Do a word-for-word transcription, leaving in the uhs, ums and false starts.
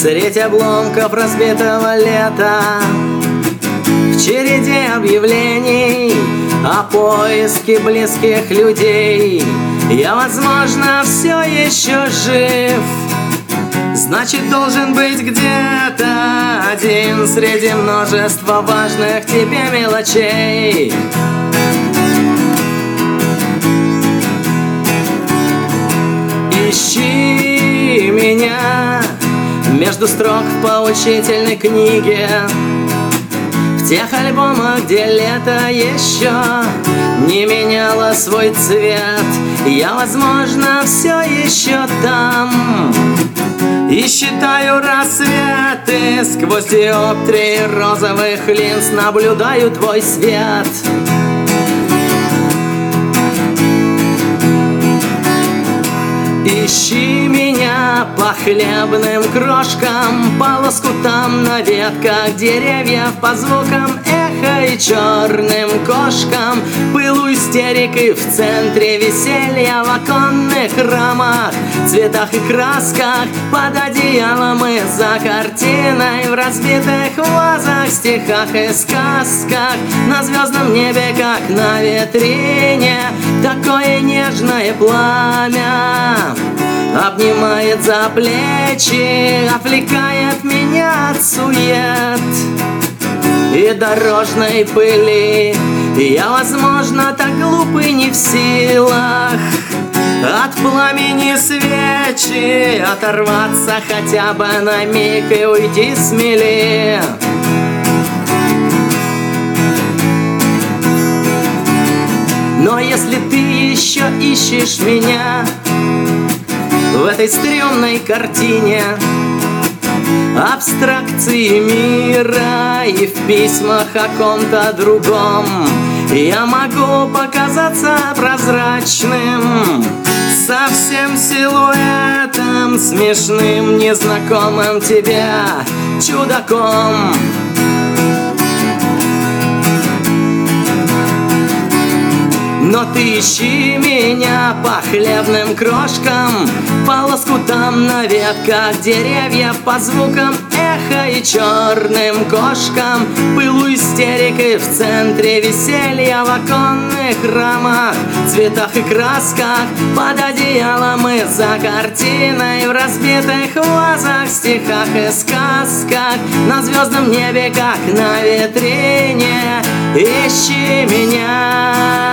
Средь обломков разбитого лета, в череде объявлений о поиске близких людей, я, возможно, все еще жив. Значит, должен быть где-то один среди множества важных тебе мелочей. Ищи меня между строк в поучительной книге, в тех альбомах, где лето еще не меняло свой цвет. Я, возможно, все еще там и считаю рассветы. Сквозь диоптрии розовых линз наблюдаю твой свет. Ищи меня по хлебным крошкам, по лоскутам на ветках деревьев, по звукам эха и черным кошкам, пылу истерики в центре веселья, в оконных рамах, цветах и красках, под одеялом и за картиной, в разбитых вазах, стихах и сказках, на звездном небе, как на витрине, такое нежное пламя обнимает за плечи, отвлекает меня от сует и дорожной пыли. Я, возможно, так глуп и не в силах от пламени свечи оторваться хотя бы на миг и уйти смелее. Но если ты еще ищешь меня в этой стрёмной картине абстракции мира и в письмах о ком-то другом, я могу показаться прозрачным, совсем силуэтом, смешным, незнакомым тебе чудаком. Но ты ищи меня по хлебным крошкам, по лоскутам на ветках деревьев, по звукам эха и черным кошкам, пылу истерики в центре веселья, в оконных рамах, цветах и красках, под одеялом и за картиной, в разбитых вазах, стихах и сказках, на звездном небе, как на витрине. Ищи меня.